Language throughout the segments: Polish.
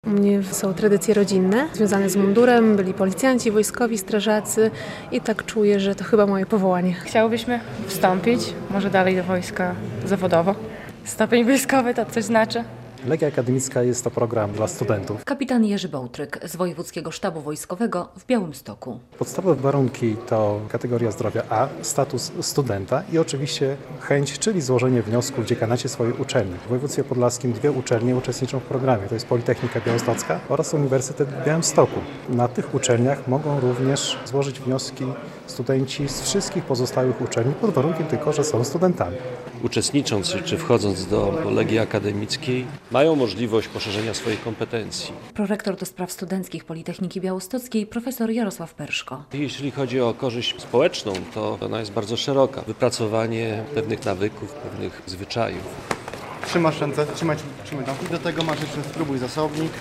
U mnie są tradycje rodzinne, związane z mundurem, byli policjanci, wojskowi, strażacy i tak czuję, że to chyba moje powołanie. Chciałybyśmy wstąpić, może dalej do wojska zawodowo. Stopień wojskowy to coś znaczy? Legia Akademicka jest to program dla studentów. Kapitan Jerzy Bołtryk z Wojewódzkiego Sztabu Wojskowego w Białymstoku. Podstawowe warunki to kategoria zdrowia A, status studenta i oczywiście chęć, czyli złożenie wniosku w dziekanacie swojej uczelni. W województwie podlaskim 2 uczelnie uczestniczą w programie. To jest Politechnika Białostocka oraz Uniwersytet w Białymstoku. Na tych uczelniach mogą również złożyć wnioski studenci z wszystkich pozostałych uczelni pod warunkiem tylko, że są studentami. Uczestnicząc czy wchodząc do Legii Akademickiej mają możliwość poszerzenia swoich kompetencji. Prorektor do spraw studenckich Politechniki Białostockiej profesor Jarosław Perszko. Jeśli chodzi o korzyść społeczną, to ona jest bardzo szeroka. Wypracowanie pewnych nawyków, pewnych zwyczajów. Trzymasz ręce, trzymaj tam. I do tego masz jeszcze spróbuj zasobnik.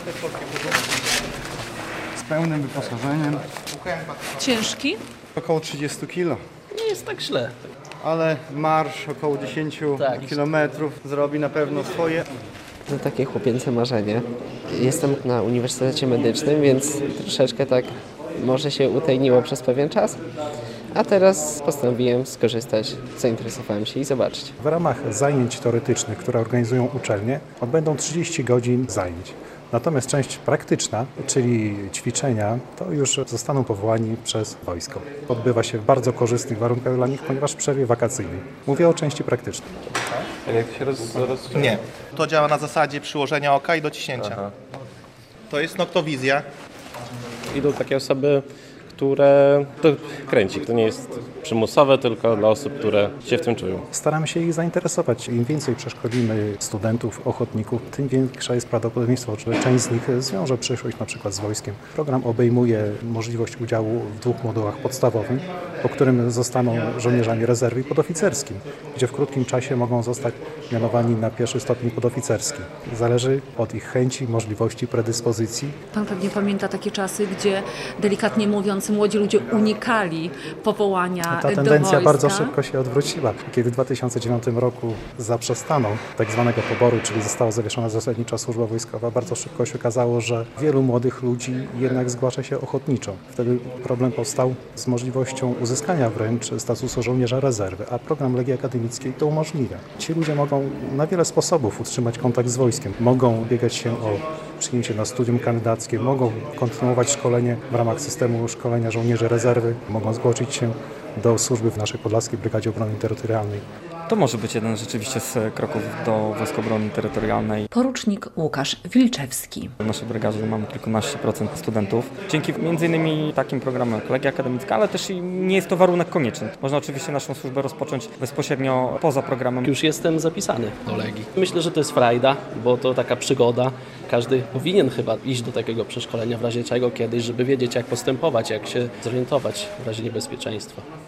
Z pełnym wyposażeniem. Ciężki? Około 30 kg. Nie jest tak źle. Ale marsz około 10 km zrobi na pewno swoje. To takie chłopięce marzenie. Jestem na Uniwersytecie Medycznym, więc troszeczkę tak może się utajniło przez pewien czas. A teraz postanowiłem skorzystać, zainteresowałem się i zobaczyć. W ramach zajęć teoretycznych, które organizują uczelnie, odbędą 30 godzin zajęć. Natomiast część praktyczna, czyli ćwiczenia, to już zostaną powołani przez wojsko. Odbywa się w bardzo korzystnych warunkach dla nich, ponieważ w przerwie wakacyjnej. Mówię o części praktycznej. A jak się Nie. To działa na zasadzie przyłożenia oka i dociśnięcia. Aha. To jest noktowizja. Idą takie osoby, które to kręci. To nie jest przymusowe, tylko dla osób, które się w tym czują. Staramy się ich zainteresować. Im więcej przeszkolimy studentów, ochotników, tym większa jest prawdopodobieństwo, że część z nich zwiąże przyszłość na przykład z wojskiem. Program obejmuje możliwość udziału w 2 modułach podstawowym, po którym zostaną żołnierzami rezerwy i podoficerskim, gdzie w krótkim czasie mogą zostać mianowani na 1. stopień podoficerski. Zależy od ich chęci, możliwości, predyspozycji. Pan pewnie pamięta takie czasy, gdzie delikatnie mówiąc młodzi ludzie unikali powołania Ta do tendencja wojska. bardzo szybko się odwróciła. Kiedy w 2009 roku zaprzestano tak zwanego poboru, czyli została zawieszona zasadnicza służba wojskowa, bardzo szybko się okazało, że wielu młodych ludzi jednak zgłasza się ochotniczo. Wtedy problem powstał z możliwością uzyskania wręcz statusu żołnierza rezerwy, a program Legii Akademickiej to umożliwia. Ci ludzie mogą na wiele sposobów utrzymać kontakt z wojskiem. Mogą ubiegać się o przyjęcie na studium kandydackie, mogą kontynuować szkolenie w ramach systemu szkolenia żołnierzy rezerwy, mogą zgłosić się do służby w naszej Podlaskiej Brygadzie Obrony Terytorialnej. To może być jeden rzeczywiście z kroków do Wojsk Obrony Terytorialnej. Porucznik Łukasz Wilczewski. W naszej brygadzie mamy kilkanaście procent studentów. Dzięki m.in. takim programom jak Legia Akademicka, ale też i nie jest to warunek konieczny. Można oczywiście naszą służbę rozpocząć bezpośrednio poza programem. Już jestem zapisany do Legii. Myślę, że to jest frajda, bo to taka przygoda. Każdy powinien chyba iść do takiego przeszkolenia w razie czego kiedyś, żeby wiedzieć jak postępować, jak się zorientować w razie niebezpieczeństwa.